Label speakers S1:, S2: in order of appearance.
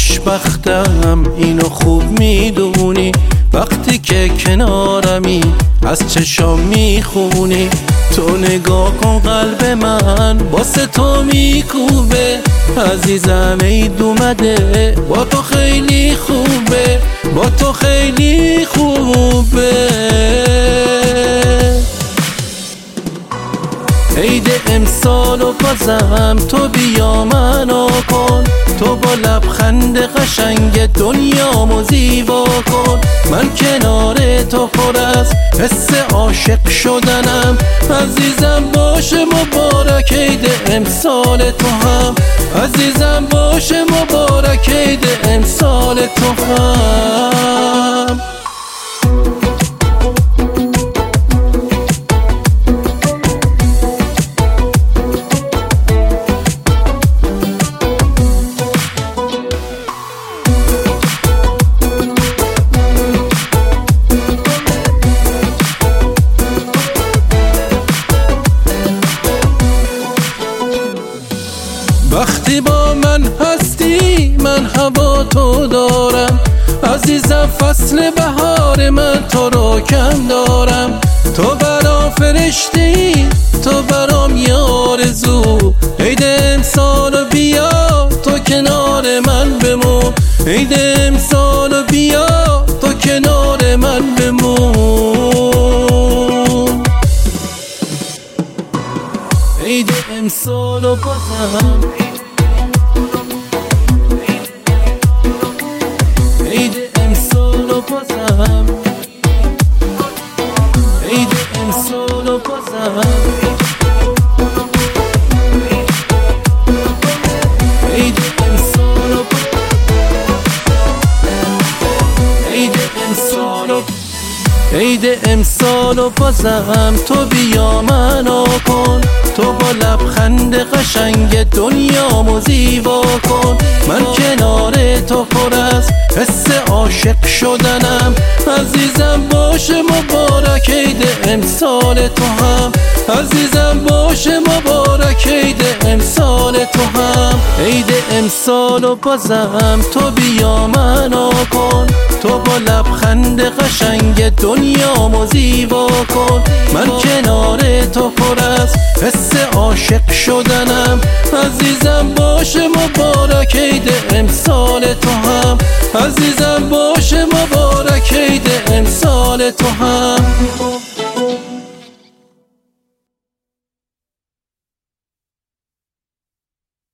S1: خوشبختم، اینو خوب میدونی. وقتی که کنارمی از چشام میخونی. تو نگاه کن قلب من واسه تو میکوبه. عزیزم عید اومده، با تو خیلی خوبه، با تو خیلی خوبه. عید امسال و بازم تو بیا منو کن. تو با لبخند قشنگ دنیامو زیبا کن. من کنار تو پر از حس عاشق شدنم. عزیزم باشه مبارک عید امسال تو هم. عزیزم باشه مبارک عید امسال تو هم. وقتی با من هستی من هوا تو دارم. عزیزم فصل بهار من تو رو کم دارم. تو برام فرشتی، تو برام یه آرزو. عید امسالو بیا تو کنار من بمون. عید امسالو بیا تو کنار من بمون. عید امسالو بازم، عید امسالو بازم، عید امسالو بازم، عید امسالو، عید امسالو، عید امسالو بازم تو بیا منو کن. تو با لبخند قشنگ دنیامو زیبا کن. من کنار تو پر از حس عاشق شدنم. عزیزم باشه مبارک عید امسال تو هم. عزیزم باشه مبارک عید امسال تو هم. عید امسالو بازم تو بیا منو کن. تو با لبخند قشنگ دنیامو زیبا کن. من کنار تو پر از حس عاشق شدنم. عزیزم باشه مبارک عید امسال تو هم. عزیزم باشه مبارک عید امسال تو هم.